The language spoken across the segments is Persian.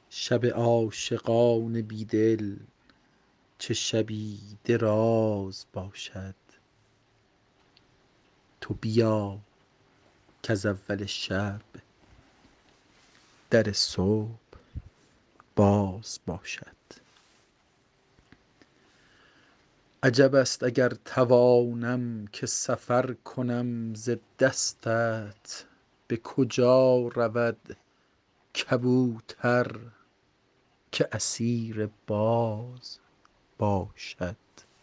شب عاشقان بیدل چه شبی دراز باشد. تو بیا کز اول شب در صبح باز باشد. عجب است اگر توانم که سفر کنم ز دستت، به کجا رود کبوتر که اسیر باز باشد.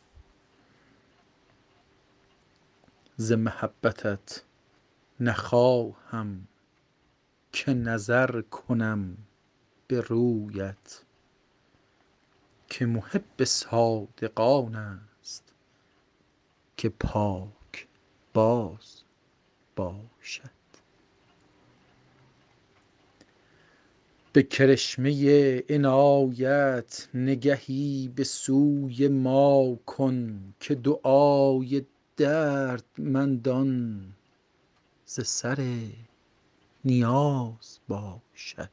ز محبتت نخواهم که نظر کنم به رویت، که محب صادقان است که پاک باز باشد. به کرشمه عنایت نگهی به سوی ما کن، که دعای دردمندان ز سر نیاز باشد.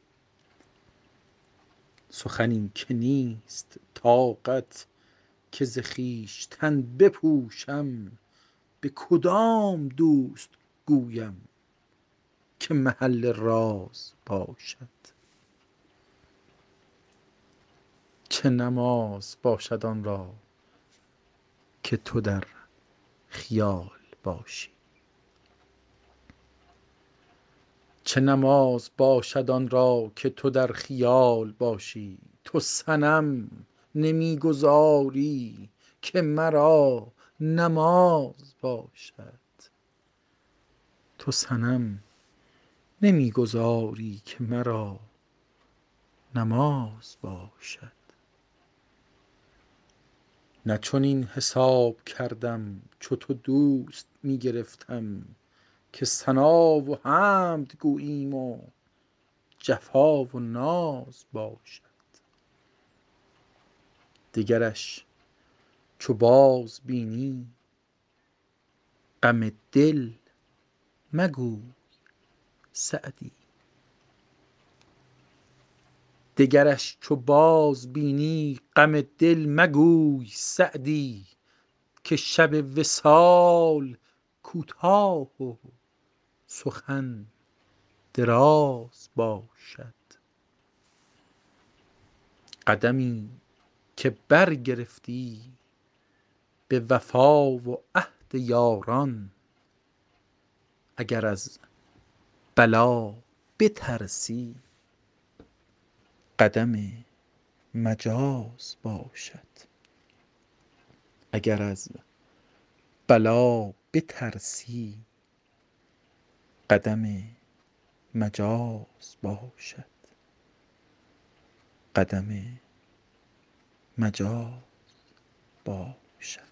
سخنی که نیست طاقت که ز خویشتن بپوشم، به کدام دوست گویم که محل راز باشد. چه نماز باشد آن را که تو در خیال باشی، چه نماز باشد آن را که تو در خیال باشی. تو صنم نمی گذاری که مرا نماز باشد. تو صنم نمی گذاری که مرا نماز باشد. نه چنین حساب کردم چو تو دوست می گرفتم، که ثنا و حمد گوییم و جفا و ناز باشد. دگرش چو باز بینی غم دل مگوی سعدی. دگرش چو باز بینی غم دل مگوی سعدی، که شب وصال کوتاه و سخن دراز باشد. قدمی که برگرفتی به وفا و عهد یاران، اگر از بلا بترسی قدم مجاز باشد. اگر از بلا بترسی قدم مجاز باشد. قدم مجاز باشد.